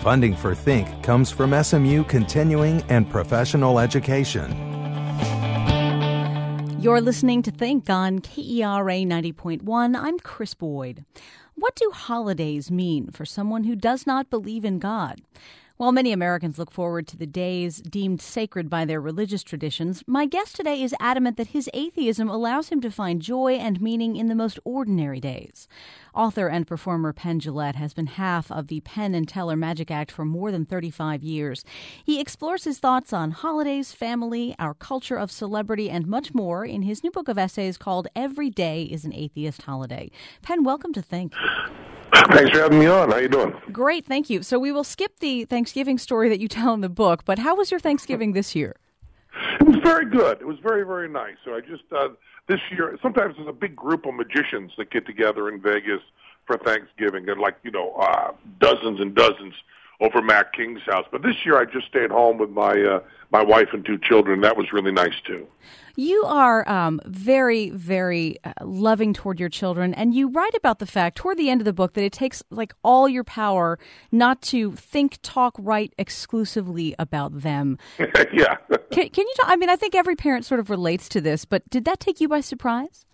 Funding for Think comes from SMU Continuing and Professional Education. You're listening to Think on KERA 90.1. I'm Chris Boyd. What do holidays mean for someone who does not believe in God? While many Americans look forward to the days deemed sacred by their religious traditions, my guest today is adamant that his atheism allows him to find joy and meaning in the most ordinary days. Author and performer Penn Jillette has been half of the Penn and Teller Magic Act for more than 35 years. He explores his thoughts on holidays, family, our culture of celebrity, and much more in his new book of essays called Every Day is an Atheist Holiday. Penn, welcome to Think. Thanks for having me on. How you doing? Great, thank you. So we will skip the Thanksgiving story that you tell in the book, but how was your Thanksgiving this year? It was very good. It was very, very nice. So I just, this year, sometimes there's a big group of magicians that get together in Vegas for Thanksgiving. They're like, dozens and dozens over Matt King's house. But this year I just stayed home with my wife and two children. That was really nice, too. You are very, very loving toward your children, and you write about the fact toward the end of the book that it takes all your power not to think, talk, write exclusively about them. Yeah. Can you talk? I mean, I think every parent sort of relates to this, but did that take you by surprise?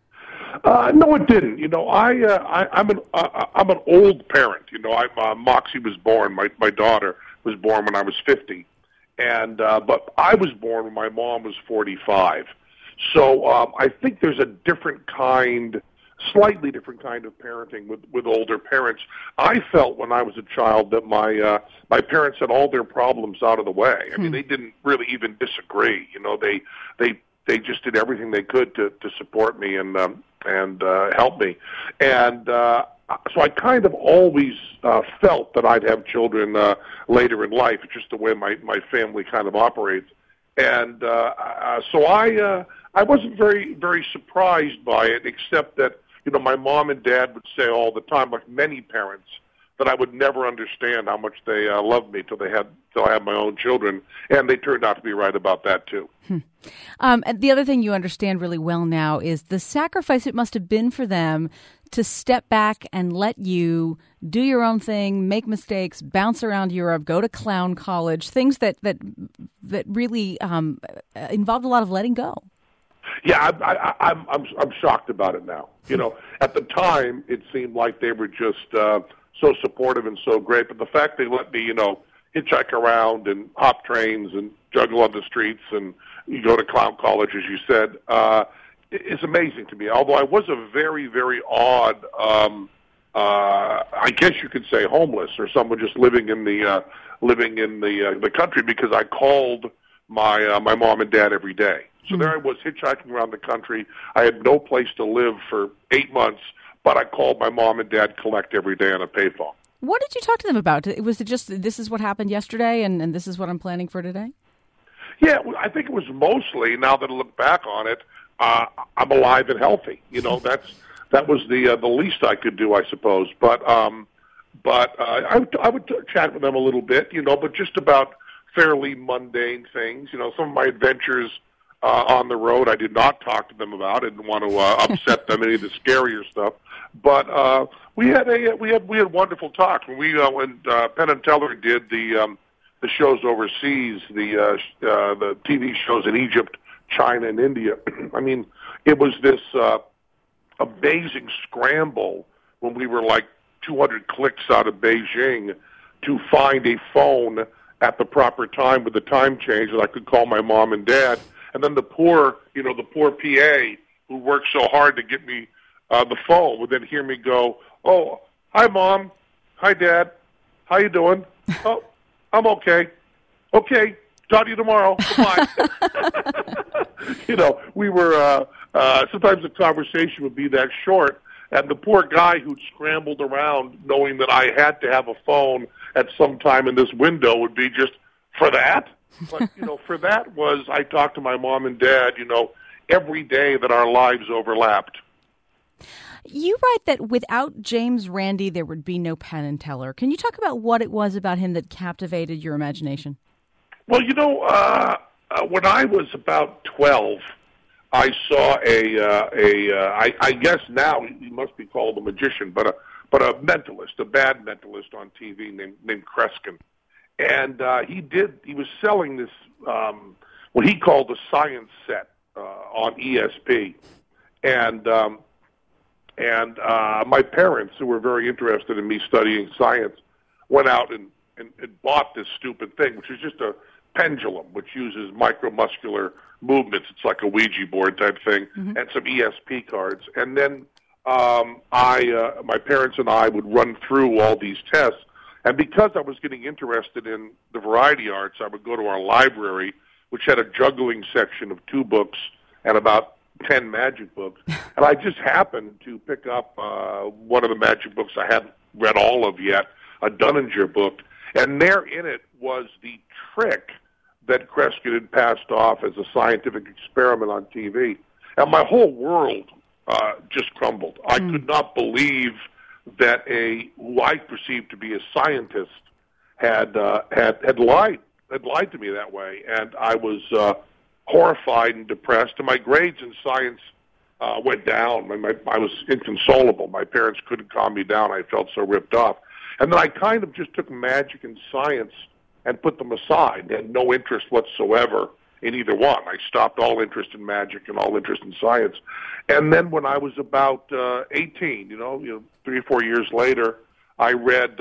No, it didn't. I'm an old parent. Moxie was born. My daughter was born when I was 50. But I was born when my mom was 45. So I think there's a slightly different kind of parenting with older parents. I felt when I was a child that my parents had all their problems out of the way. I mean, they didn't really even disagree. They just did everything they could to support me and help me. And so I kind of always felt that I'd have children later in life. It's just the way my family kind of operates. And so I wasn't very, very surprised by it, except that, my mom and dad would say all the time, like many parents, that I would never understand how much they loved me till I had my own children. And they turned out to be right about that, too. And the other thing you understand really well now is the sacrifice it must have been for them to step back and let you do your own thing, make mistakes, bounce around Europe, go to clown college, things that really involved a lot of letting go. Yeah, I'm shocked about it now. At the time, it seemed like they were just so supportive and so great. But the fact they let me, hitchhike around and hop trains and juggle on the streets and you go to clown college, as you said, is amazing to me. Although I was a very, very odd, I guess you could say, homeless or someone just living in the country, because I called my mom and dad every day. So there I was hitchhiking around the country. I had no place to live for 8 months, but I called my mom and dad collect every day on a payphone. What did you talk to them about? Was it just, this is what happened yesterday and this is what I'm planning for today? Yeah, I think it was mostly, now that I look back on it, I'm alive and healthy. That was the least I could do, I suppose. But I would chat with them a little bit, but just about fairly mundane things. Some of my adventures on the road, I did not talk to them about. I didn't want to upset them, any of the scarier stuff. But we had wonderful talks when Penn and Teller did the shows overseas, the TV shows in Egypt, China, and India. I mean, it was this amazing scramble when we were like 200 clicks out of Beijing to find a phone at the proper time with the time change that I could call my mom and dad. And then the poor PA who worked so hard to get me the phone would then hear me go, "Oh, hi, Mom. Hi, Dad. How you doing? Oh, I'm okay. Okay, talk to you tomorrow. Goodbye." We were, sometimes the conversation would be that short, and the poor guy who'd scrambled around knowing that I had to have a phone at some time in this window would be just, for that? But, for that was, I talked to my mom and dad, every day that our lives overlapped. You write that without James Randi, there would be no Penn and Teller. Can you talk about what it was about him that captivated your imagination? Well, when I was about 12, I saw I guess now he must be called a magician, but but a mentalist, a bad mentalist on TV named Kreskin. And he was selling this, what he called the science set on ESP. And my parents, who were very interested in me studying science, went out and bought this stupid thing, which is just a pendulum, which uses micromuscular movements. It's like a Ouija board type thing, and some ESP cards. And then my parents and I would run through all these tests. And because I was getting interested in the variety arts, I would go to our library, which had a juggling section of 2 books and about 10 magic books. And I just happened to pick up one of the magic books I hadn't read all of yet, a Dunninger book. And there in it was the trick that Kreskin had passed off as a scientific experiment on TV. And my whole world just crumbled. I could not believe that who I perceived to be a scientist had lied to me that way, and I was horrified and depressed. And my grades in science went down. I was inconsolable. My parents couldn't calm me down. I felt so ripped off. And then I kind of just took magic and science and put them aside. Had no interest whatsoever in either one. I stopped all interest in magic and all interest in science. And then when I was about 18, 3 or 4 years later, I read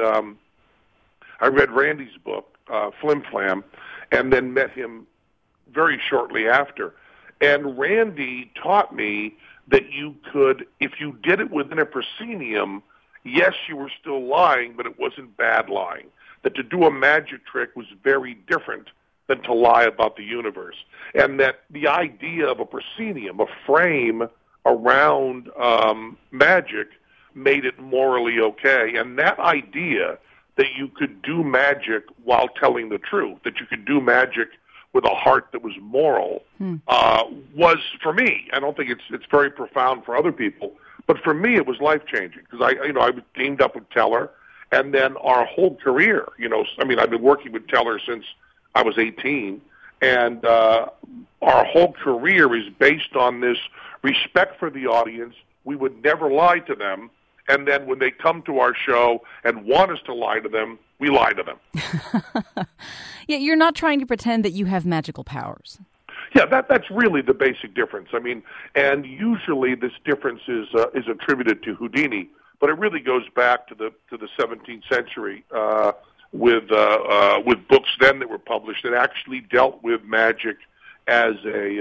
Randy's book, Flim Flam, and then met him very shortly after. And Randy taught me that you could, if you did it within a proscenium, yes, you were still lying, but it wasn't bad lying. That to do a magic trick was very different than to lie about the universe. And that the idea of a proscenium, a frame around magic, made it morally okay. And that idea that you could do magic while telling the truth, that you could do magic with a heart that was moral, was, for me, I don't think it's very profound for other people, but for me it was life-changing, because I teamed up with Teller, and then our whole career, I've been working with Teller since I was 18, and our whole career is based on this respect for the audience. We would never lie to them, and then when they come to our show and want us to lie to them, we lie to them. Yeah, you're not trying to pretend that you have magical powers. Yeah, that's really the basic difference. And usually this difference is attributed to Houdini, but it really goes back to the 17th century with books then that were published that actually dealt with magic as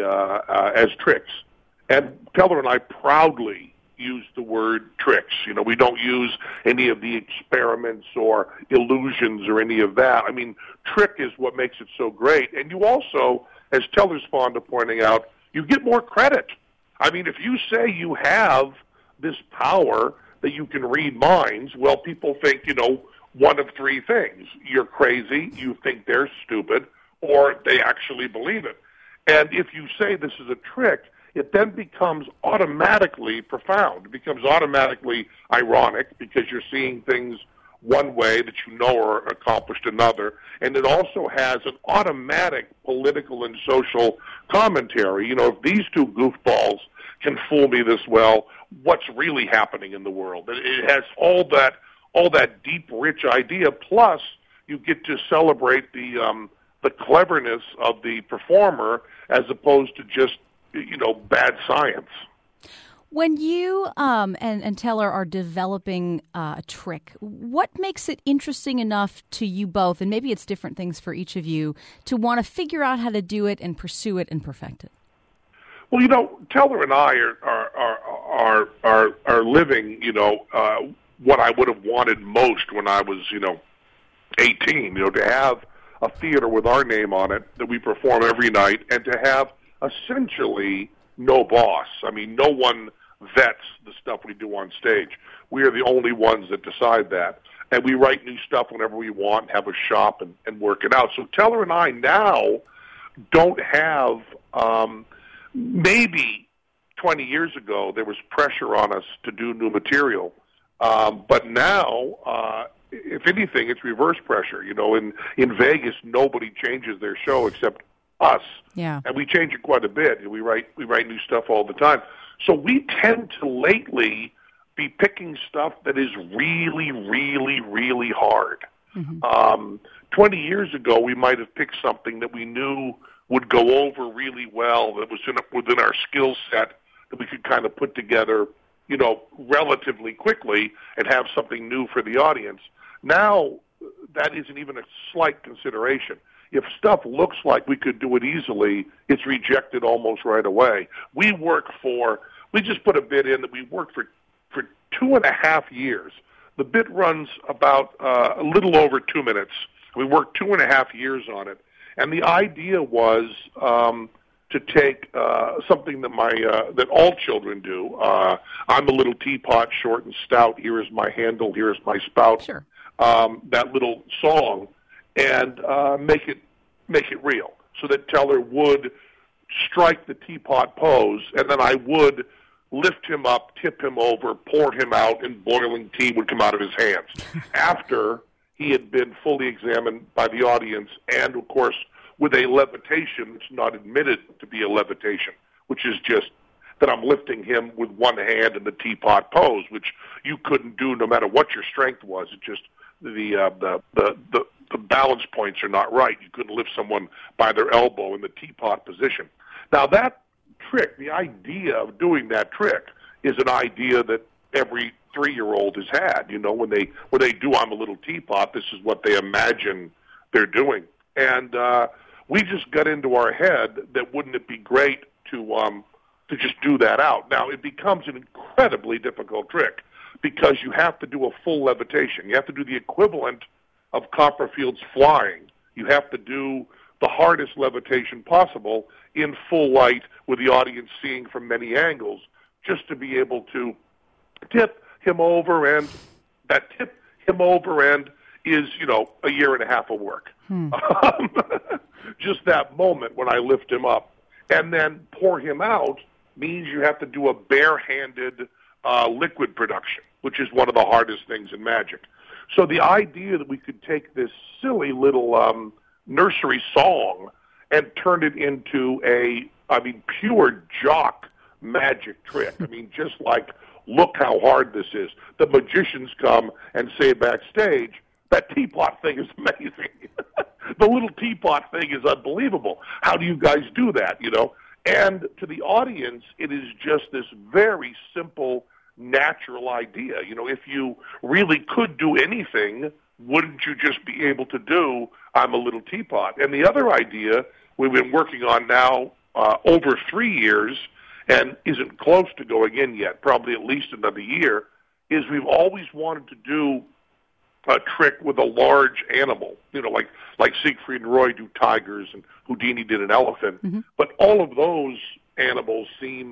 tricks. And Teller and I proudly use the word tricks. We don't use any of the experiments or illusions or any of that. Trick is what makes it so great. And you also, as Teller's fond of pointing out, you get more credit. If you say you have this power that you can read minds, well, people think, one of 3 things. You're crazy, you think they're stupid, or they actually believe it. And if you say this is a trick, it then becomes automatically profound. It becomes automatically ironic, because you're seeing things one way that are accomplished another. And it also has an automatic political and social commentary. If these 2 goofballs can fool me this well, what's really happening in the world? It has all that deep, rich idea, plus you get to celebrate the cleverness of the performer as opposed to just bad science. When you and Teller are developing a trick, what makes it interesting enough to you both, and maybe it's different things for each of you, to want to figure out how to do it and pursue it and perfect it? Well, Teller and I are living, what I would have wanted most when I was, 18, to have a theater with our name on it that we perform every night, and to have essentially no boss. No one vets the stuff we do on stage. We are the only ones that decide that. And we write new stuff whenever we want, have a shop, and work it out. So Teller and I now don't have, maybe 20 years ago there was pressure on us to do new material. But now, if anything, it's reverse pressure. In Vegas, nobody changes their show except us. Yeah. And we change it quite a bit. We write new stuff all the time. So we tend to lately be picking stuff that is really, really, really hard. 20 years ago, we might have picked something that we knew would go over really well, that was within our skill set, that we could kind of put together, relatively quickly and have something new for the audience. Now, that isn't even a slight consideration. If stuff looks like we could do it easily, it's rejected almost right away. We just put a bit in that we worked for 2.5 years. The bit runs about a little over 2 minutes. We worked 2.5 years on it. And the idea was to take something that that all children do. I'm a little teapot, short and stout. Here is my handle. Here is my spout. Sure. That little song, and make it real, so that Teller would strike the teapot pose, and then I would lift him up, tip him over, pour him out, and boiling tea would come out of his hands after he had been fully examined by the audience, and of course with a levitation that's not admitted to be a levitation, which is just that I'm lifting him with one hand in the teapot pose, which you couldn't do no matter what your strength was. It just the balance points are not right. You couldn't lift someone by their elbow in the teapot position. Now that trick, the idea of doing that trick, is an idea that every 3-year-old has had. When they do I'm a little teapot, this is what they imagine they're doing. And we just got into our head that wouldn't it be great to just do that out. Now, it becomes an incredibly difficult trick because you have to do a full levitation. You have to do the equivalent of Copperfield's flying. You have to do the hardest levitation possible in full light with the audience seeing from many angles, just to be able to tip him over, and that tip him over end is, 1.5 years of work. Just that moment when I lift him up. And then pour him out means you have to do a barehanded liquid production, which is one of the hardest things in magic. So the idea that we could take this silly little nursery song and turn it into pure jock magic trick. Just like, look how hard this is. The magicians come and say backstage, that teapot thing is amazing. The little teapot thing is unbelievable. How do you guys do that, And to the audience, it is just this very simple, natural idea. If you really could do anything, wouldn't you just be able to do I'm a little teapot? And the other idea we've been working on now over 3 years and isn't close to going in yet, probably at least another year, is we've always wanted to do a trick with a large animal, like Siegfried and Roy do tigers and Houdini did an elephant. Mm-hmm. But all of those animals seem,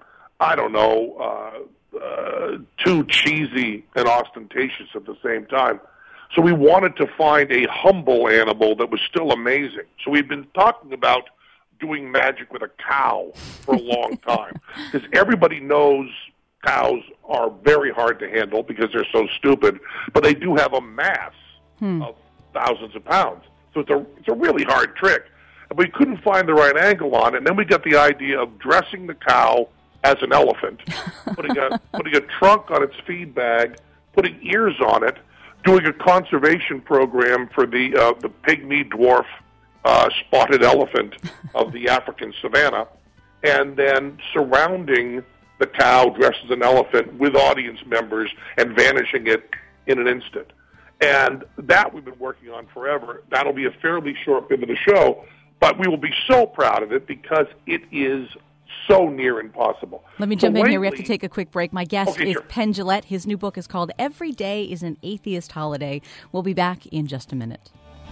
too cheesy and ostentatious at the same time. So we wanted to find a humble animal that was still amazing. So we've been talking about doing magic with a cow for a long time, because everybody knows cows are very hard to handle because they're so stupid, but they do have a mass of thousands of pounds. So it's a really hard trick. And we couldn't find the right angle on it, and then we got the idea of dressing the cow as an elephant, putting a trunk on its feed bag, putting ears on it, doing a conservation program for the pygmy dwarf spotted elephant of the African savanna, and then surrounding the cow dressed as an elephant with audience members and vanishing it in an instant. And that we've been working on forever. That'll be a fairly short bit of the show, but we will be so proud of it because it is so near impossible. Let me jump in here. We have to take a quick break. My guest is Penn Jillette. His new book is called Every Day is an Atheist Holiday. We'll be back in just a minute.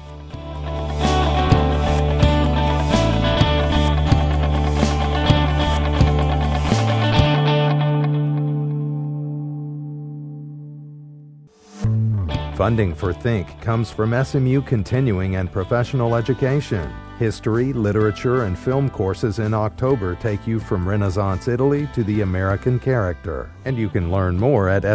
Funding for Think comes from SMU Continuing and Professional Education. History, literature, and film courses in October take you from Renaissance Italy to the American character. And you can learn more at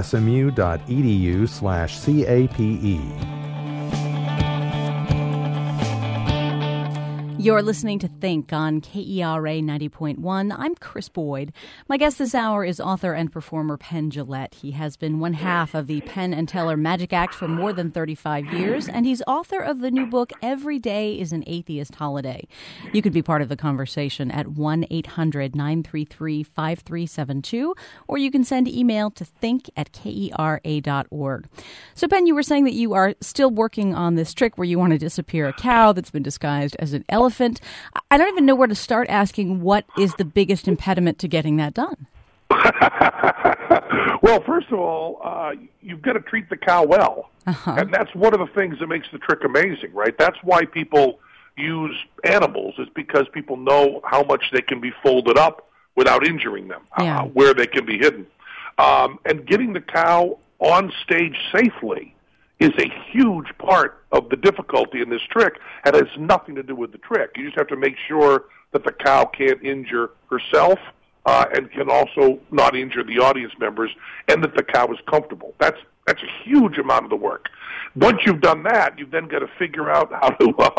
smu.edu/CAPE. You're listening to Think on KERA 90.1. I'm Chris Boyd. My guest this hour is author and performer Penn Jillette. He has been one half of the Penn and Teller Magic Act for more than 35 years, and he's author of the new book, Every Day is an Atheist Holiday. You could be part of the conversation at 1-800-933-5372, or you can send email to think@kera.org. So, Penn, you were saying that you are still working on this trick where you want to disappear a cow that's been disguised as an elephant. I don't even know where to start asking what is the biggest impediment to getting that done. Well, first of all, you've got to treat the cow well. And that's one of the things that makes the trick amazing, right? That's why people use animals, is because people know how much they can be folded up without injuring them, where they can be hidden. And getting the cow on stage safely is a huge part of the difficulty in this trick, and it has nothing to do with the trick. You just have to make sure that the cow can't injure herself and can also not injure the audience members, and that the cow is comfortable. That's a huge amount of the work. Once you've done that, you've then got to figure out how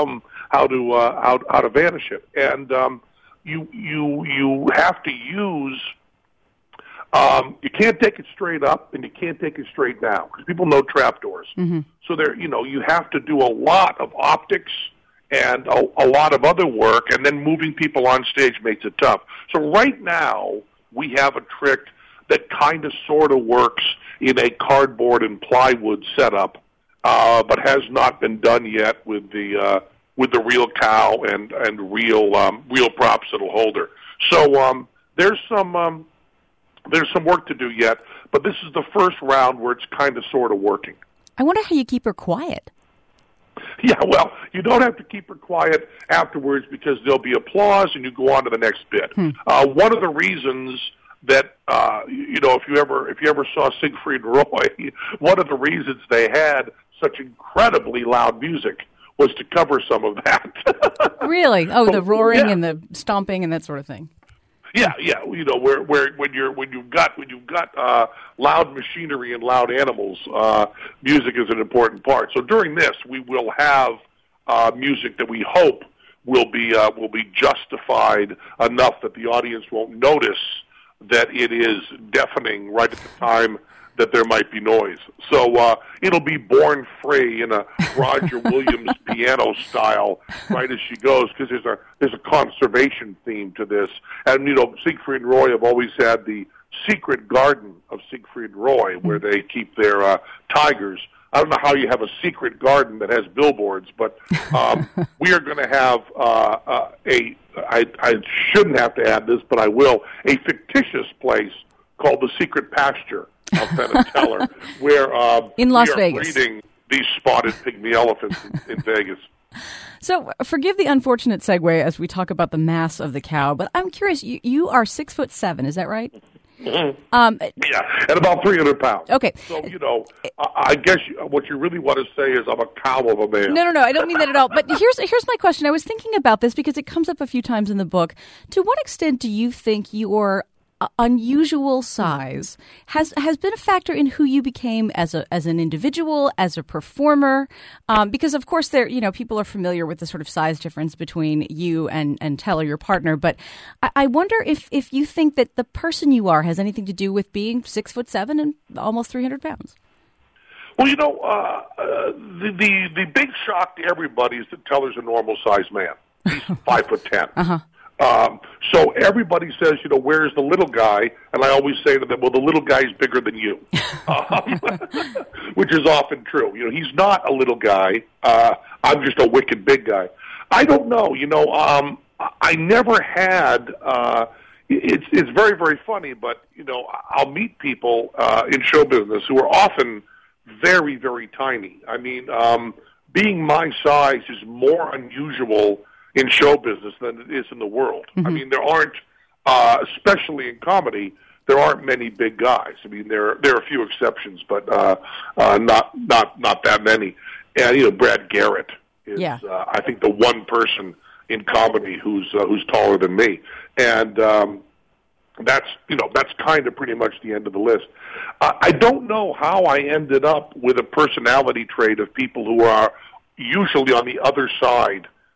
to vanish it, and you have to use. You can't take it straight up, and you can't take it straight down, because people know trapdoors. Mm-hmm. So you have to do a lot of optics and a lot of other work, and then moving people on stage makes it tough. So right now, we have a trick that kind of sort of works in a cardboard and plywood setup, but has not been done yet with the real cow and real props that'll hold her. So there's some work to do yet, but this is the first round where it's kind of sort of working. I wonder how you keep her quiet. Yeah, well, you don't have to keep her quiet afterwards, because there'll be applause and you go on to the next bit. One of the reasons that if you ever saw Siegfried and Roy, one of the reasons they had such incredibly loud music was to cover some of that. Really? Oh, the roaring and the stomping and that sort of thing. Yeah. Where when you've got loud machinery and loud animals, music is an important part. So during this, we will have music that we hope will be justified enough that the audience won't notice that it is deafening right at the time that there might be noise. So it'll be born free in a Roger Williams piano style right as she goes, because there's a conservation theme to this. And, Siegfried and Roy have always had the secret garden of Siegfried and Roy where they keep their tigers. I don't know how you have a secret garden that has billboards, but we are going to have I shouldn't have to add this, but I will, a fictitious place called the Secret Pasture of Penn and Teller, where in Las we are Vegas, breeding these spotted pygmy elephants in Vegas. So forgive the unfortunate segue as we talk about the mass of the cow, but I'm curious, you are 6'7", is that right? Mm-hmm. Yeah, and about 300 pounds. Okay. So, I guess what you really want to say is I'm a cow of a man. No, I don't mean that at all. But here's my question. I was thinking about this because it comes up a few times in the book. To what extent do you think your unusual size has been a factor in who you became as an individual, as a performer? Because of course people are familiar with the sort of size difference between you and Teller, your partner. But I wonder if you think that the person you are has anything to do with being 6'7" and almost 300 pounds. Well, the big shock to everybody is that Teller's a normal sized man. He's 5'10". Uh-huh. So everybody says, where's the little guy? And I always say to them, well, the little guy's bigger than you, which is often true. He's not a little guy. I'm just a wicked big guy. I don't know. I never had. It's very, very funny, but I'll meet people in show business who are often very, very tiny. I mean, being my size is more unusual in show business than it is in the world. Mm-hmm. I mean, there aren't, especially in comedy, there aren't many big guys. I mean, there are a few exceptions, but not that many. And Brad Garrett is, I think, the one person in comedy who's taller than me, and that's kind of pretty much the end of the list. I don't know how I ended up with a personality trait of people who are usually on the other side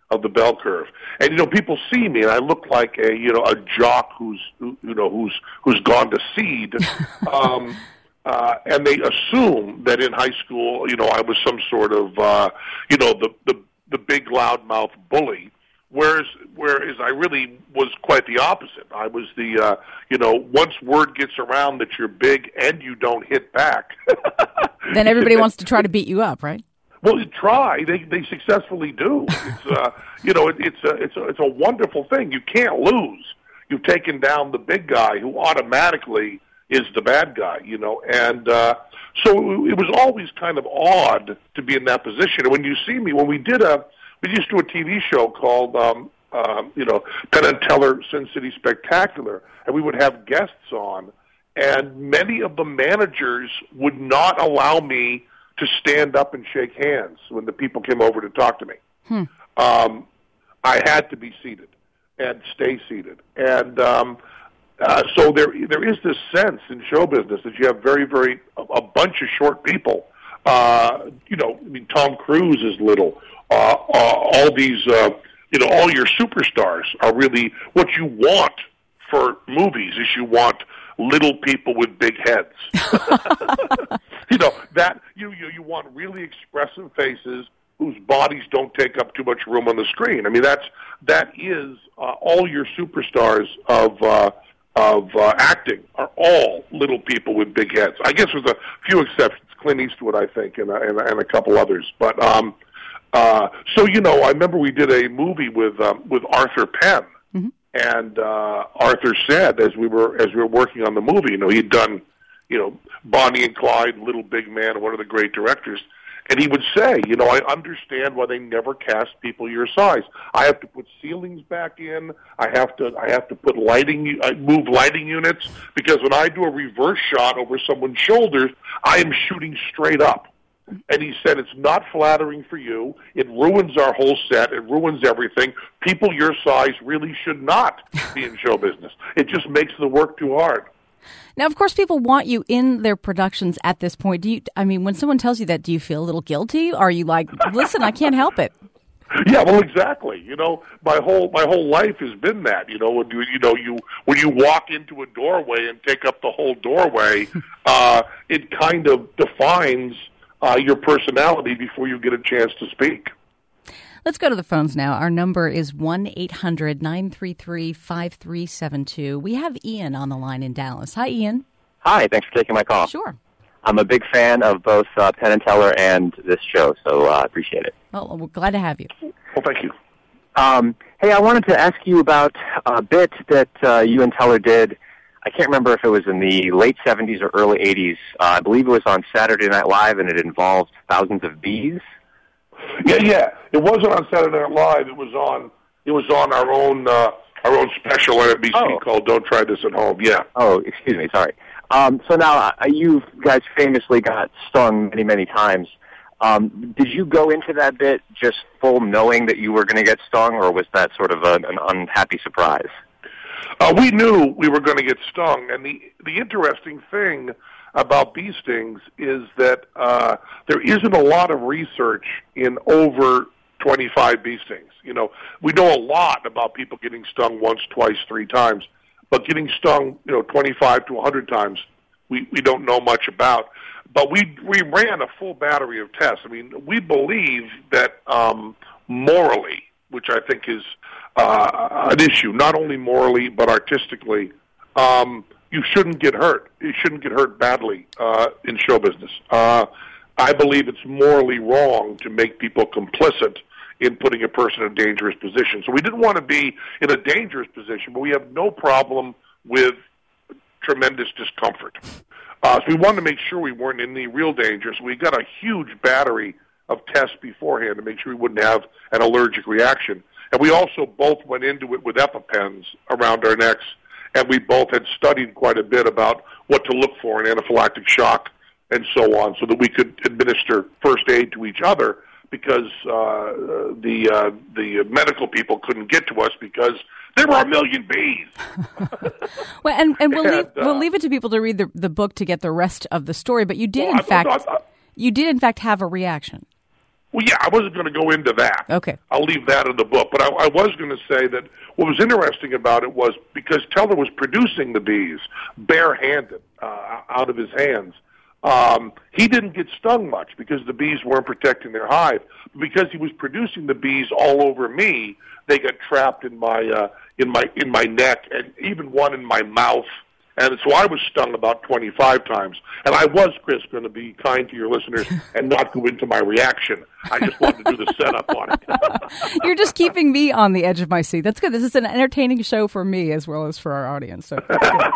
of the bell curve. And people see me, and I look like a jock who's gone to seed, and they assume that in high school, I was some sort of the big loudmouth bully. Whereas I really was quite the opposite. I was the once word gets around that you're big and you don't hit back, then everybody wants to try to beat you up, right? Well, you try. They successfully do. It's a wonderful thing. You can't lose. You've taken down the big guy who automatically is the bad guy. And so it was always kind of odd to be in that position. And when you see me, we used to do a TV show called Penn and Teller Sin City Spectacular, and we would have guests on, and many of the managers would not allow me to stand up and shake hands when the people came over to talk to me. I had to be seated and stay seated. And so there is this sense in show business that you have a bunch of short people. Tom Cruise is little. All these, all your superstars are really what you want for movies is you want little people with big heads. That you want really expressive faces whose bodies don't take up too much room on the screen. I mean, that is all your superstars of acting are all little people with big heads. I guess there's a few exceptions, Clint Eastwood, I think, and a couple others. But so I remember we did a movie with Arthur Penn. Mm-hmm. And Arthur said, as we were working on the movie, he'd done, Bonnie and Clyde, Little Big Man, one of the great directors, and he would say, I understand why they never cast people your size. I have to put ceilings back in. I have to put move lighting units, because when I do a reverse shot over someone's shoulders, I am shooting straight up. And he said, it's not flattering for you. It ruins our whole set. It ruins everything. People your size really should not be in show business. It just makes the work too hard. Now, of course, people want you in their productions at this point. When someone tells you that, do you feel a little guilty? Are you like, listen, I can't help it? Yeah, well, exactly. My whole life has been that. When you walk into a doorway and take up the whole doorway, it kind of defines your personality before you get a chance to speak. Let's go to the phones now. Our number is 1-800-933-5372. We have Ian on the line in Dallas. Hi, Ian. Hi, thanks for taking my call. Sure. I'm a big fan of both Penn and Teller and this show, so I appreciate it. Well, we're glad to have you. Well, thank you. Hey, I wanted to ask you about a bit that you and Teller did. I can't remember if it was in the late 70s or early 80s. I believe it was on Saturday Night Live, and it involved thousands of bees. Yeah. It wasn't on Saturday Night Live. It was on our own special on NBC called "Don't Try This at Home." Yeah. Oh, excuse me. Sorry. So now you guys famously got stung many, many times. Did you go into that bit just full knowing that you were going to get stung, or was that sort of an unhappy surprise? We knew we were going to get stung, and the interesting thing about bee stings is that there isn't a lot of research in over 25 bee stings. We know a lot about people getting stung once, twice, 3 times, but getting stung, 25 to 100 times, we don't know much about. But we ran a full battery of tests. I mean, we believe that morally, which I think is an issue, not only morally but artistically, you shouldn't get hurt. You shouldn't get hurt badly in show business. I believe it's morally wrong to make people complicit in putting a person in a dangerous position. So we didn't want to be in a dangerous position, but we have no problem with tremendous discomfort. So we wanted to make sure we weren't in any real danger, so we got a huge battery of tests beforehand to make sure we wouldn't have an allergic reaction. And we also both went into it with EpiPens around our necks, and we both had studied quite a bit about what to look for in anaphylactic shock and so on, so that we could administer first aid to each other, because the medical people couldn't get to us because there were a million bees. Well, and we'll leave it to people to read the book to get the rest of the story. But you did, in fact have a reaction. Well, yeah, I wasn't going to go into that. Okay. I'll leave that in the book. But I was going to say that what was interesting about it was because Teller was producing the bees barehanded out of his hands, he didn't get stung much because the bees weren't protecting their hive. Because he was producing the bees all over me, they got trapped in my neck and even one in my mouth. And so I was stung about 25 times. And I was, Chris, going to be kind to your listeners and not go into my reaction. I just wanted to do the setup on it. You're just keeping me on the edge of my seat. That's good. This is an entertaining show for me as well as for our audience. So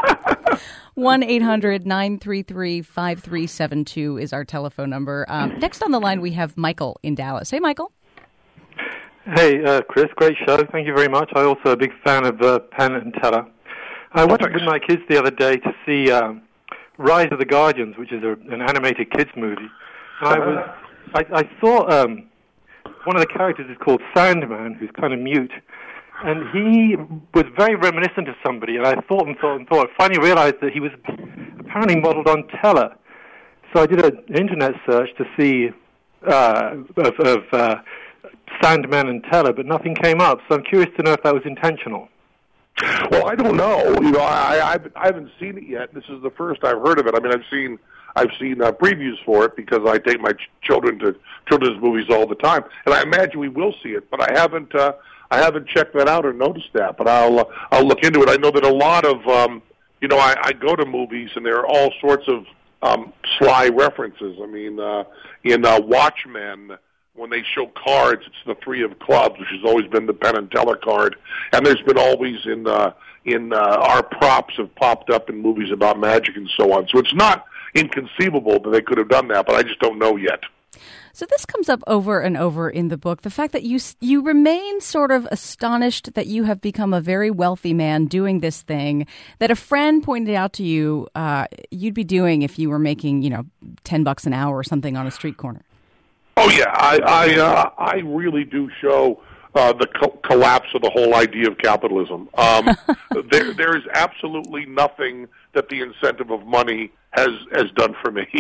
1-800-933-5372 is our telephone number. Next on the line, we have Michael in Dallas. Hey, Michael. Hey, Chris. Great show. Thank you very much. I'm also a big fan of Penn and Teller. I went with my kids the other day to see Rise of the Guardians, which is an animated kids movie. And I saw one of the characters is called Sandman, who's kind of mute, and he was very reminiscent of somebody. And I thought. Finally realized that he was apparently modeled on Teller. So I did an internet search to see of Sandman and Teller, but nothing came up. So I'm curious to know if that was intentional. Well, I don't know. You know, I haven't seen it yet. This is the first I've heard of it. I mean, I've seen previews for it because I take my children to children's movies all the time, and I imagine we will see it. But I haven't checked that out or noticed that. But I'll look into it. I know that a lot of I go to movies and there are all sorts of sly references. I mean, in Watchmen, when they show cards, it's the three of clubs, which has always been the Penn and Teller card, and there's been always in our props have popped up in movies about magic and so on. So it's not inconceivable that they could have done that, but I just don't know yet. So this comes up over and over in the book, the fact that you remain sort of astonished that you have become a very wealthy man doing this thing that a friend pointed out to you you'd be doing if you were making, $10 an hour or something on a street corner. Oh yeah, I really do show the collapse of the whole idea of capitalism. There is absolutely nothing that the incentive of money has done for me.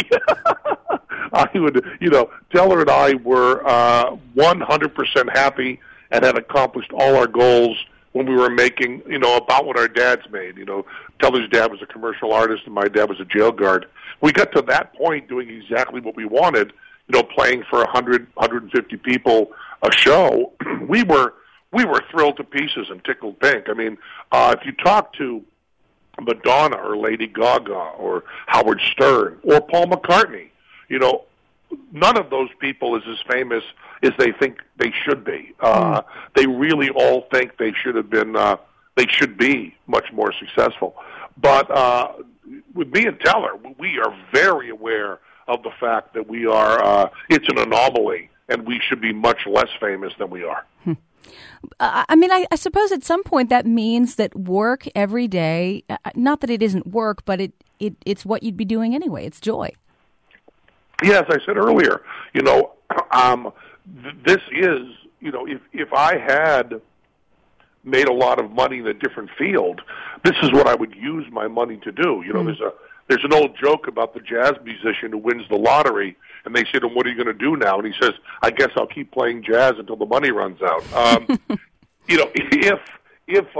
Teller and I were 100% happy and had accomplished all our goals when we were making, about what our dads made. Teller's dad was a commercial artist and my dad was a jail guard. We got to that point doing exactly what we wanted. Playing for 100, 150 people a show, we were thrilled to pieces and tickled pink. I mean, if you talk to Madonna or Lady Gaga or Howard Stern or Paul McCartney, none of those people is as famous as they think they should be. They really all think they should have been. They should be much more successful. But with me and Teller, we are very aware of the fact that we are, it's an anomaly, and we should be much less famous than we are. I suppose at some point that means that work every day, not that it isn't work, but it's what you'd be doing anyway. It's joy. Yes, I said earlier, this is, if I had made a lot of money in a different field, this is what I would use my money to do. There's an old joke about the jazz musician who wins the lottery, and they said, "And what are you going to do now?" And he says, "I guess I'll keep playing jazz until the money runs out." If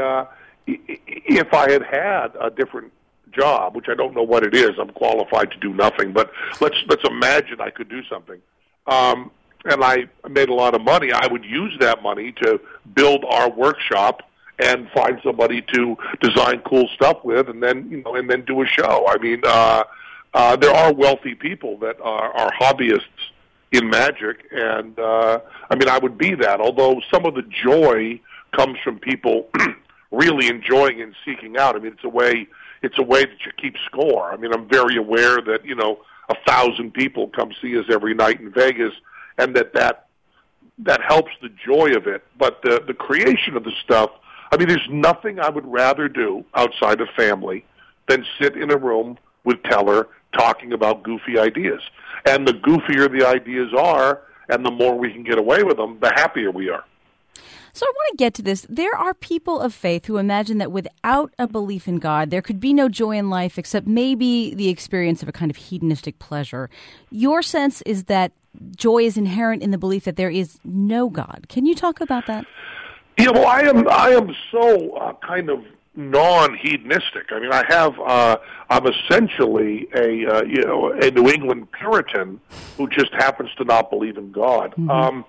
I had a different job, which I don't know what it is, I'm qualified to do nothing. But let's imagine I could do something, and I made a lot of money. I would use that money to build our workshop and find somebody to design cool stuff with, and then do a show. I mean, there are wealthy people that are hobbyists in magic, and I would be that. Although some of the joy comes from people really enjoying and seeking out. I mean, it's a way that you keep score. I mean, I'm very aware that 1,000 people come see us every night in Vegas, and that helps the joy of it. But the creation of the stuff. I mean, there's nothing I would rather do outside of family than sit in a room with Teller talking about goofy ideas. And the goofier the ideas are, and the more we can get away with them, the happier we are. So I want to get to this. There are people of faith who imagine that without a belief in God, there could be no joy in life except maybe the experience of a kind of hedonistic pleasure. Your sense is that joy is inherent in the belief that there is no God. Can you talk about that? Yeah, well, I am so kind of non-hedonistic. I mean, I'm essentially a New England Puritan who just happens to not believe in God. Mm-hmm.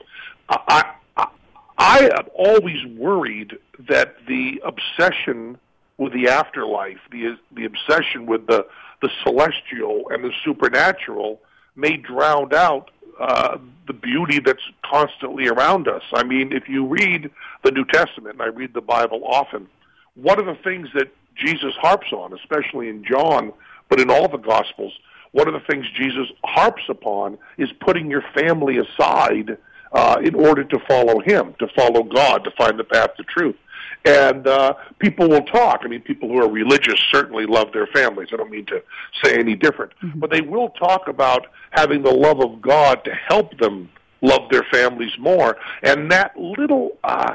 I am always worried that the obsession with the afterlife, the obsession with the celestial and the supernatural, may drown out the beauty that's constantly around us. I mean, if you read the New Testament, and I read the Bible often, one of the things that Jesus harps on, especially in John, but in all the Gospels, one of the things Jesus harps upon is putting your family aside in order to follow Him, to follow God, to find the path to truth. And people will talk. I mean, people who are religious certainly love their families. I don't mean to say any different. Mm-hmm. But they will talk about having the love of God to help them love their families more. And that little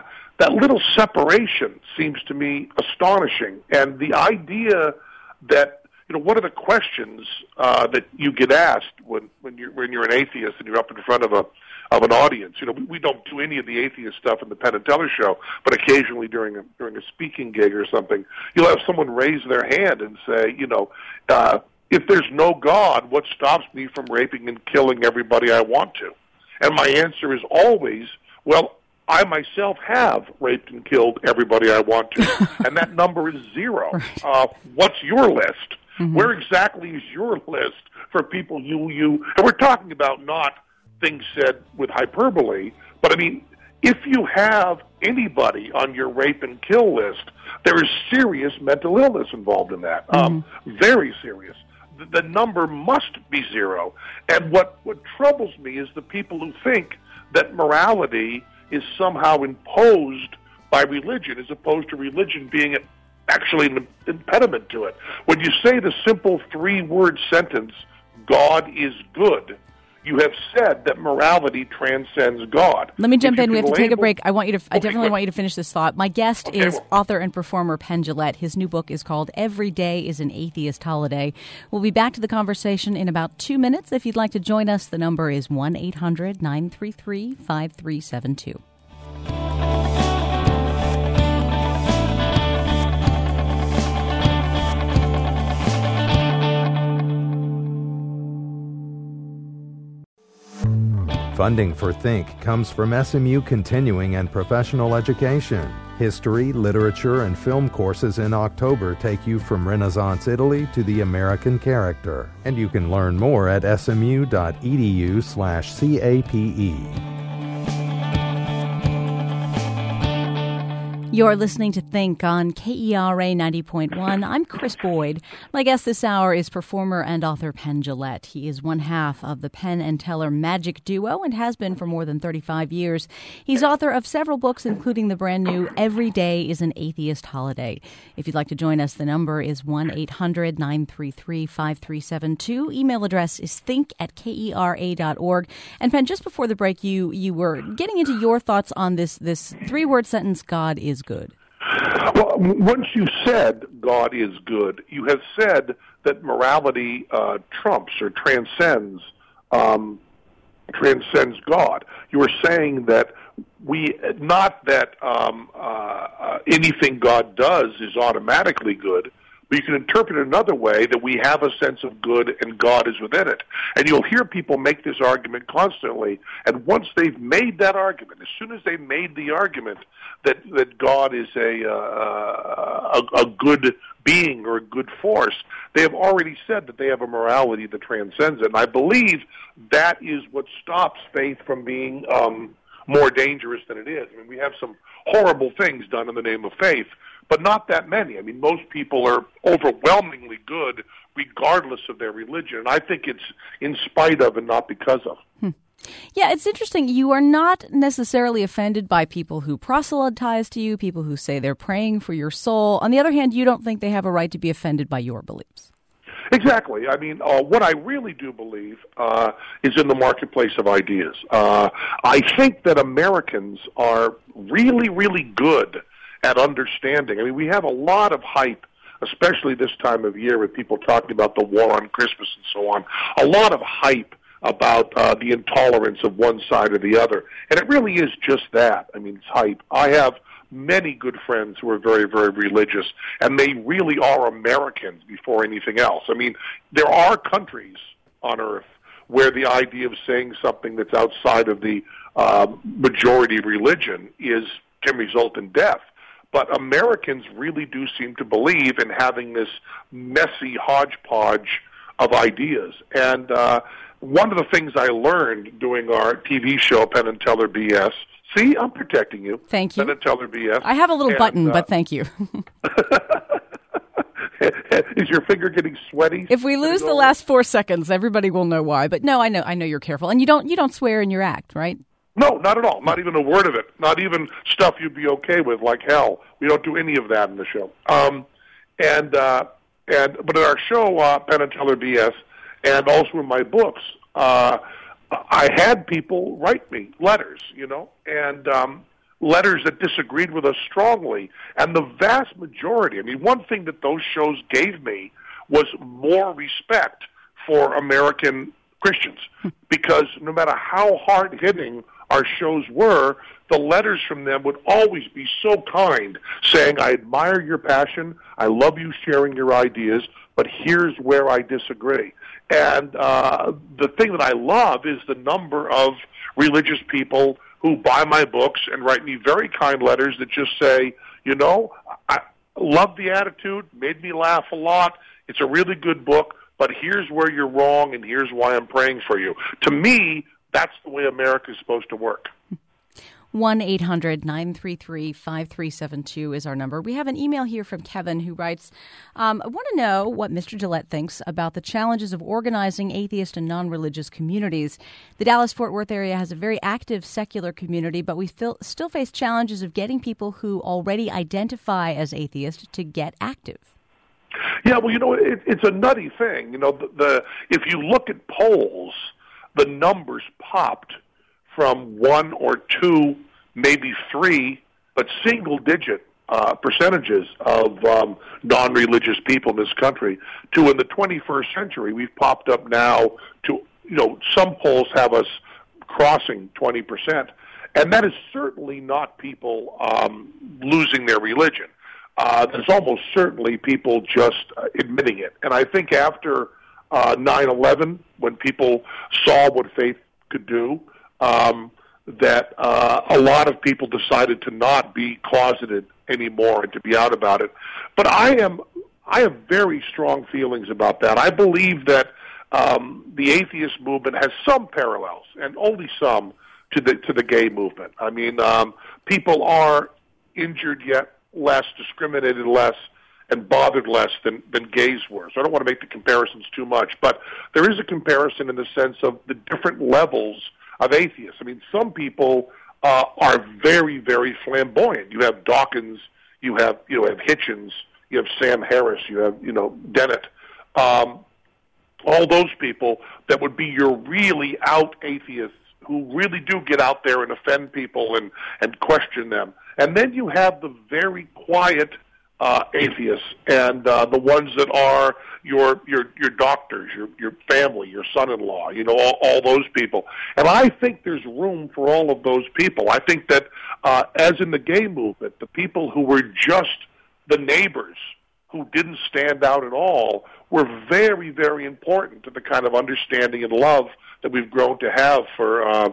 separation seems to me astonishing. And the idea that, one of the questions that you get asked when you're an atheist and you're up in front of an audience. We don't do any of the atheist stuff in the Penn and Teller show, but occasionally during a speaking gig or something, you'll have someone raise their hand and say, if there's no God, what stops me from raping and killing everybody I want to? And my answer is always, well, I myself have raped and killed everybody I want to, and that number is 0. Right. What's your list? Mm-hmm. Where exactly is your list for people and we're talking about not things said with hyperbole, but I mean, if you have anybody on your rape and kill list, there is serious mental illness involved in that. Mm-hmm. Very serious. The number must be 0. And what troubles me is the people who think that morality is somehow imposed by religion, as opposed to religion being actually an impediment to it. When you say the simple 3-word sentence, God is good, you have said that morality transcends God. Let me jump in. We have to take a break. I definitely want you to finish this thought. My guest is author and performer Penn Jillette. His new book is called Every Day is an Atheist Holiday. We'll be back to the conversation in about 2 minutes. If you'd like to join us, the number is 1-800-933-5372. Funding for Think comes from SMU Continuing and Professional Education. History, literature, and film courses in October take you from Renaissance Italy to the American character. And you can learn more at smu.edu/CAPE. You're listening to Think on KERA 90.1. I'm Chris Boyd. My guest this hour is performer and author Penn Jillette. He is one half of the Penn and Teller magic duo and has been for more than 35 years. He's author of several books, including the brand new Every Day is an Atheist Holiday. If you'd like to join us, the number is 1-800-933-5372. Email address is think@kera.org. And Penn, just before the break, you were getting into your thoughts on this 3-word sentence, God is good. Well, once you said God is good, you have said that morality trumps or transcends God. You are saying that not that anything God does is automatically good, but you can interpret it another way, that we have a sense of good and God is within it. And you'll hear people make this argument constantly, and once they've made that argument, as soon as they made the argument that God is a good being or a good force, they have already said that they have a morality that transcends it. And I believe that is what stops faith from being more dangerous than it is. I mean, we have some horrible things done in the name of faith, but not that many. I mean, most people are overwhelmingly good regardless of their religion, and I think it's in spite of and not because of. Yeah, it's interesting. You are not necessarily offended by people who proselytize to you, people who say they're praying for your soul. On the other hand, you don't think they have a right to be offended by your beliefs. Exactly. I mean, what I really do believe is in the marketplace of ideas. I think that Americans are really, really good at understanding. I mean, we have a lot of hype, especially this time of year with people talking about the war on Christmas and so on, a lot of hype about the intolerance of one side or the other. And it really is just that. I mean, it's hype. I have many good friends who are very, very religious, and they really are Americans before anything else. I mean, there are countries on earth where the idea of saying something that's outside of the majority religion can result in death. But Americans really do seem to believe in having this messy hodgepodge of ideas. And one of the things I learned doing our TV show, Penn and Teller BS, see, I'm protecting you. Thank you. Penn and Teller BS. I have a little button, but thank you. Is your finger getting sweaty? If we lose the last 4 seconds, everybody will know why. But no, I know you're careful, and you don't swear in your act, right? No, not at all. Not even a word of it. Not even stuff you'd be okay with, like hell. We don't do any of that in the show. But in our show, Penn and Teller BS, and also in my books, I had people write me letters, and letters that disagreed with us strongly. And the vast majority, I mean, one thing that those shows gave me was more respect for American Christians, because no matter how hard-hitting our shows were, the letters from them would always be so kind, saying, I admire your passion, I love you sharing your ideas, but here's where I disagree. And the thing that I love is the number of religious people who buy my books and write me very kind letters that just say, I love the attitude, made me laugh a lot, it's a really good book, but here's where you're wrong and here's why I'm praying for you. To me, that's the way America is supposed to work. 1-800-933-5372 is our number. We have an email here from Kevin who writes, I want to know what Mr. Gillette thinks about the challenges of organizing atheist and non-religious communities. The Dallas-Fort Worth area has a very active secular community, but we still face challenges of getting people who already identify as atheist to get active. Yeah, well, it's a nutty thing. If you look at polls, the numbers popped from 1 or 2, maybe 3, but single-digit percentages of non-religious people in this country to, in the 21st century, we've popped up now to, some polls have us crossing 20%. And that is certainly not people losing their religion. There's almost certainly people just admitting it. And I think after 9/11, when people saw what faith could do, that a lot of people decided to not be closeted anymore and to be out about it. But I have very strong feelings about that. I believe that the atheist movement has some parallels, and only some, to the gay movement. I mean, people are injured yet less, discriminated less, and bothered less than gays were. So I don't want to make the comparisons too much, but there is a comparison in the sense of the different levels of atheists. I mean, some people are very, very flamboyant. You have Dawkins, you have Hitchens, you have Sam Harris, you have Dennett. All those people that would be your really out atheists who really do get out there and offend people and question them. And then you have the very quiet atheists and the ones that are your doctors, your family, your son-in-law, all those people. And I think there's room for all of those people. I think that as in the gay movement, the people who were just the neighbors who didn't stand out at all were very, very important to the kind of understanding and love that we've grown to have for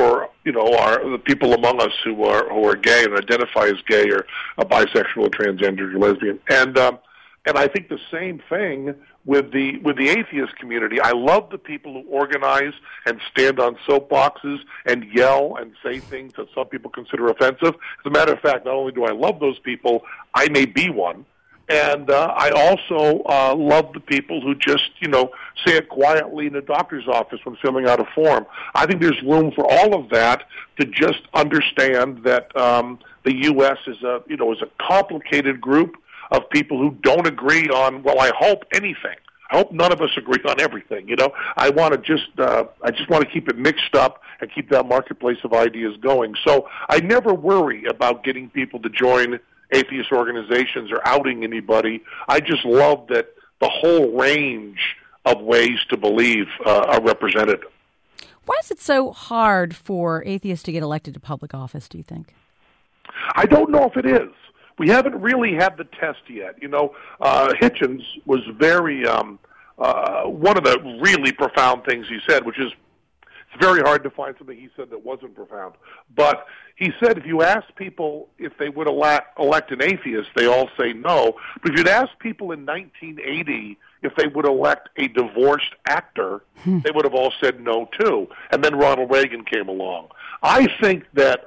the people among us who are gay and identify as gay or bisexual or transgender or lesbian. And I think the same thing with the atheist community. I love the people who organize and stand on soapboxes and yell and say things that some people consider offensive. As a matter of fact, not only do I love those people, I may be one. And I also love the people who just, say it quietly in a doctor's office when filling out a form. I think there's room for all of that to just understand that the U.S. is a complicated group of people who don't agree on, well, I hope anything. I hope none of us agree on everything. I want to just want to keep it mixed up and keep that marketplace of ideas going. So I never worry about getting people to join atheist organizations or outing anybody. I just love that the whole range of ways to believe are represented. Why is it so hard for atheists to get elected to public office, do you think? I don't know if it is. We haven't really had the test yet. Hitchens was very, one of the really profound things he said, which is, it's very hard to find something he said that wasn't profound. But he said if you ask people if they would elect an atheist, they all say no. But if you'd ask people in 1980 if they would elect a divorced actor, they would have all said no too. And then Ronald Reagan came along. I think that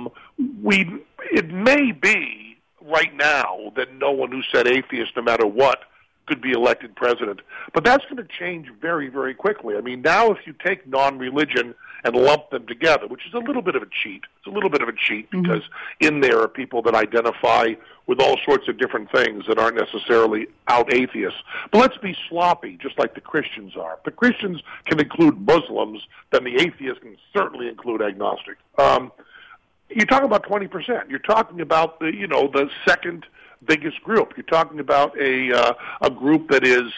it may be right now that no one who said atheist, no matter what, could be elected president. But that's going to change very, very quickly. I mean, now if you take non-religion and lump them together, which is a little bit of a cheat. It's a little bit of a cheat because in there are people that identify with all sorts of different things that aren't necessarily out atheists. But let's be sloppy, just like the Christians are. If the Christians can include Muslims, then the atheists can certainly include agnostics. You're talking about 20%. You're talking about the second biggest group. You're talking about a group that is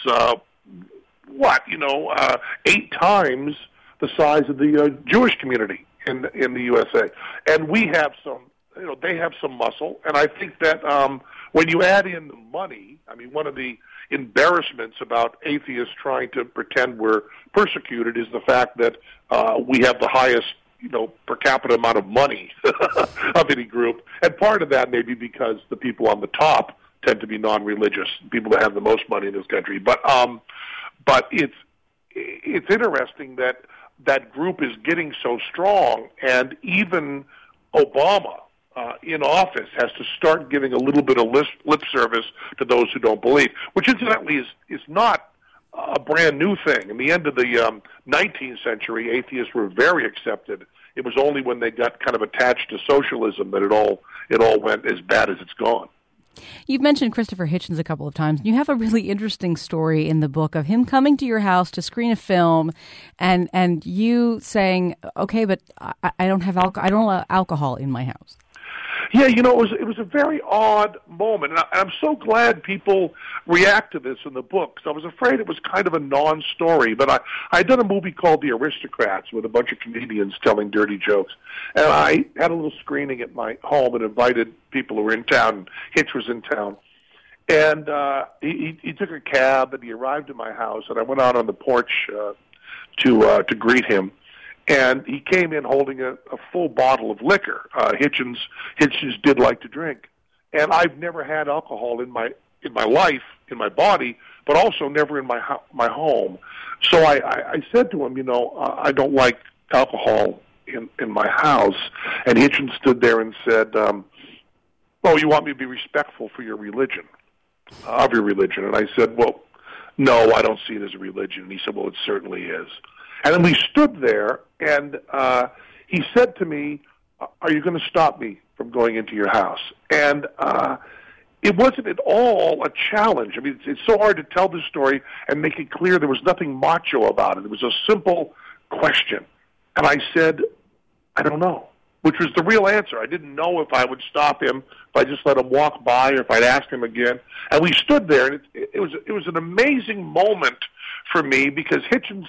8 times the size of the Jewish community in the USA, and we have some. They have some muscle, and I think that when you add in the money, I mean, one of the embarrassments about atheists trying to pretend we're persecuted is the fact that we have the highest per capita amount of money of any group. And part of that may be because the people on the top tend to be non-religious, people that have the most money in this country. But it's interesting that that group is getting so strong, and even Obama in office has to start giving a little bit of lip service to those who don't believe, which incidentally is not a brand new thing. In the end of the 19th century, atheists were very accepted. It was only when they got kind of attached to socialism that it all went as bad as it's gone. You've mentioned Christopher Hitchens a couple of times. You have a really interesting story in the book of him coming to your house to screen a film, and you saying, "Okay, but I don't have I don't allow alcohol in my house." Yeah, it was a very odd moment, and I'm so glad people react to this in the book, because I was afraid it was kind of a non-story. But I had done a movie called The Aristocrats with a bunch of comedians telling dirty jokes, and I had a little screening at my home and invited people who were in town. Hitch was in town, and he took a cab, and he arrived at my house, and I went out on the porch to greet him. And he came in holding a full bottle of liquor. Hitchens did like to drink, and I've never had alcohol in my life, in my body, but also never in my home. So I said to him, I don't like alcohol in my house. And Hitchens stood there and said, "Oh, you want me to be respectful for your religion, of your religion?" And I said, "Well, no, I don't see it as a religion." And he said, "Well, it certainly is." And then we stood there, and he said to me, "Are you going to stop me from going into your house?" And it wasn't at all a challenge. I mean, it's so hard to tell this story and make it clear there was nothing macho about it. It was a simple question. And I said, "I don't know," which was the real answer. I didn't know if I would stop him, if I just let him walk by, or if I'd ask him again. And we stood there, and it was an amazing moment for me, because Hitchens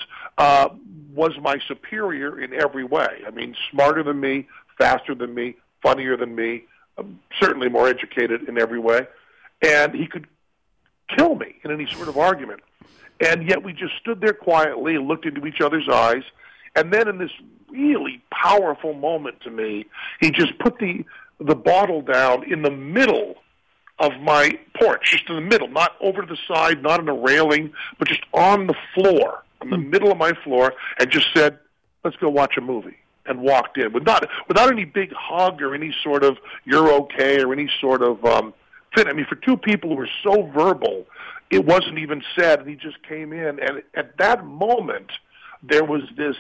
was my superior in every way. I mean, smarter than me, faster than me, funnier than me, certainly more educated in every way. And he could kill me in any sort of argument. And yet we just stood there quietly and looked into each other's eyes. And then in this really powerful moment to me, he just put the bottle down in the middle of my porch, just in the middle, not over to the side, not on a railing, but just on the floor, in the middle of my floor, and just said, "Let's go watch a movie," and walked in without any big hug or any sort of "you're okay" or any sort of fit. I mean, for two people who were so verbal, it wasn't even said, and he just came in, and at that moment, there was this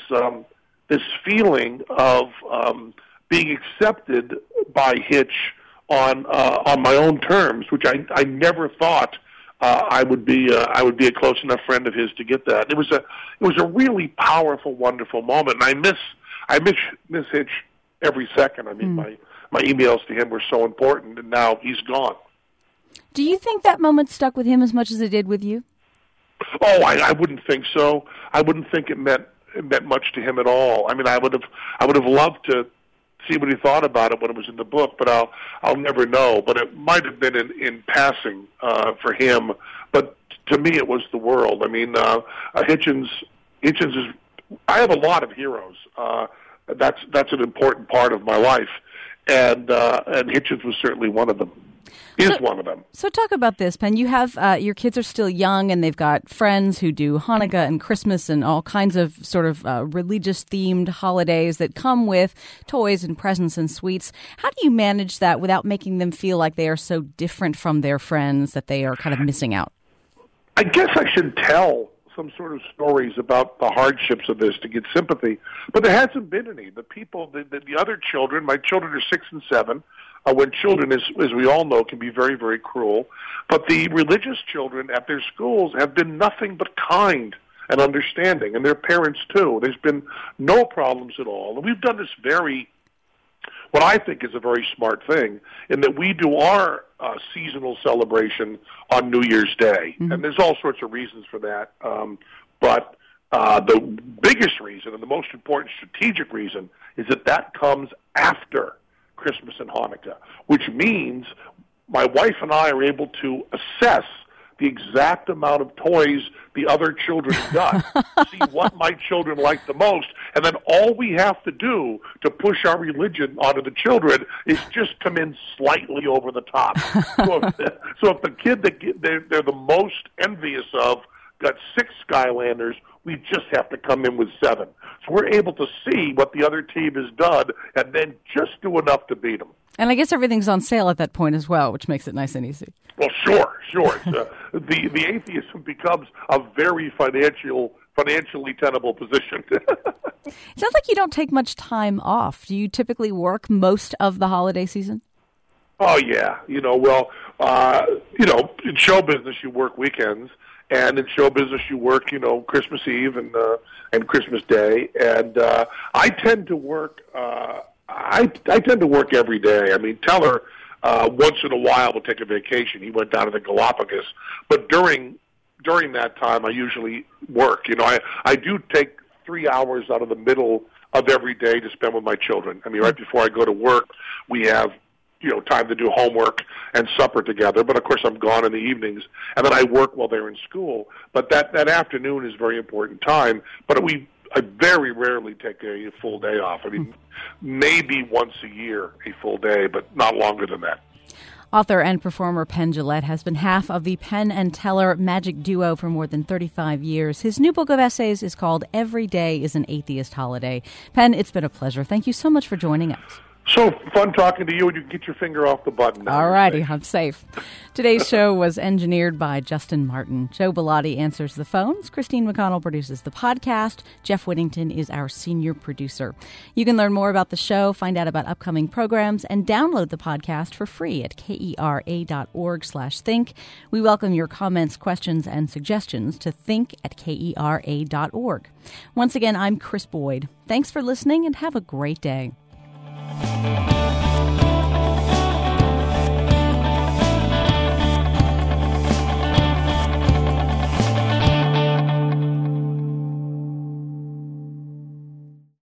feeling of being accepted by Hitch on my own terms, which I never thought I would be a close enough friend of his to get that. It was a really powerful, wonderful moment, and I miss Hitch every second. I mean, my emails to him were so important, and now he's gone. Do you think that moment stuck with him as much as it did with you? Oh, I wouldn't think so. I wouldn't think it meant meant much to him at all. I mean, I would have loved to see what he thought about it when it was in the book, but I'll never know. But it might have been in passing for him. But to me, it was the world. I mean, Hitchens is. I have a lot of heroes. That's an important part of my life, and Hitchens was certainly one of them. One of them. So talk about this, Penn. You have your kids are still young, and they've got friends who do Hanukkah and Christmas and all kinds of sort of religious-themed holidays that come with toys and presents and sweets. How do you manage that without making them feel like they are so different from their friends that they are kind of missing out? I guess I should tell some sort of stories about the hardships of this to get sympathy, but there hasn't been any. The people, the other children, my children are 6 and 7. When children, as we all know, can be very, very cruel. But the religious children at their schools have been nothing but kind and understanding, and their parents too. There's been no problems at all. And we've done this what I think is a very smart thing, in that we do our seasonal celebration on New Year's Day. Mm-hmm. And there's all sorts of reasons for that. But the biggest reason and the most important strategic reason is that comes after Christmas and Hanukkah, which means my wife and I are able to assess the exact amount of toys the other children got, see what my children like the most, and then all we have to do to push our religion onto the children is just come in slightly over the top. So if the kid that they're the most envious of got 6 Skylanders, we just have to come in with 7. So we're able to see what the other team has done and then just do enough to beat them. And I guess everything's on sale at that point as well, which makes it nice and easy. Well, sure. The atheism becomes a very financially tenable position. It sounds like you don't take much time off. Do you typically work most of the holiday season? Oh, yeah. In show business, you work weekends. And in show business, you work, Christmas Eve and Christmas Day. And I tend to work. I tend to work every day. I mean, Teller once in a while will take a vacation. He went down to the Galapagos, but during that time, I usually work. I do take 3 hours out of the middle of every day to spend with my children. I mean, right before I go to work, we have time to do homework and supper together. But of course, I'm gone in the evenings, and then I work while they're in school. But that afternoon is a very important time. But I very rarely take a full day off. I mean, maybe once a year, a full day, but not longer than that. Author and performer Penn Jillette has been half of the Penn and Teller magic duo for more than 35 years. His new book of essays is called Every Day is an Atheist Holiday. Penn, it's been a pleasure. Thank you so much for joining us. So fun talking to you, and you can get your finger off the button now. All righty, I'm safe. Today's show was engineered by Justin Martin. Joe Bellotti answers the phones. Christine McConnell produces the podcast. Jeff Whittington is our senior producer. You can learn more about the show, find out about upcoming programs, and download the podcast for free at kera.org/think. We welcome your comments, questions, and suggestions to think@kera.org. Once again, I'm Chris Boyd. Thanks for listening, and have a great day.